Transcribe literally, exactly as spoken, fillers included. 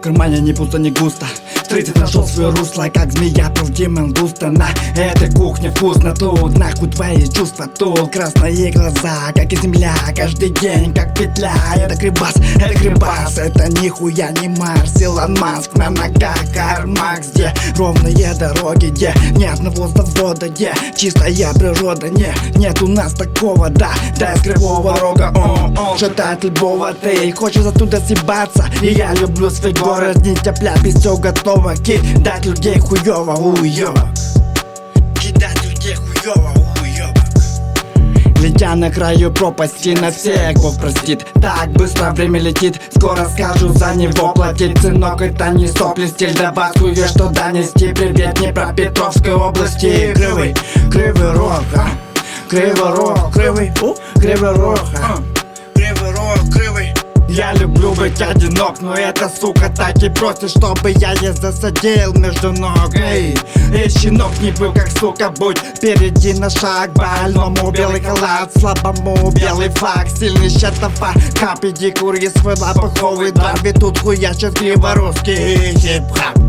кармане не пусто, не густо. Тридцать нашел свое русло, как змея пруди мангуста. На этой кухне вкусно, тут нахуй твои чувства. Тут красные глаза, как и земля, каждый день как петля. Это Крибас, это Крибас, это нихуя не Марс. Илон Маск на ногах, Кармакс, где ровные дороги, где ни одного завода, где чистая природа, не, нет у нас такого, да, да из кривого рога. Он, он шатает любого, ты хочешь оттуда съебаться. И я люблю свой город, не тепля, без всего готово. Кидать людей хуёво, уёбок. Кидать людей хуёво, уёбок. Летя на краю пропасти, на всех Бог простит. Так быстро время летит, скоро скажу за него платить. Сынок, это не сопли, стиль, да баскуешь, что донести. Привет Днепропетровской области. Кривый, кривый рог, а? Кривый рог, кривый, у, кривый рог, а? Кривый рог, кривый. Я люблю быть одинок, но это, сука, так и просит, чтобы я ей засадил между ног. Эй, эй, щенок, не был как сука, будь впереди на шаг. Больному белый халат, слабому белый флаг. Сильный щетофа, капи, кури свой лапоховый дар. Ведь тут хуячат криворусский хип-хап.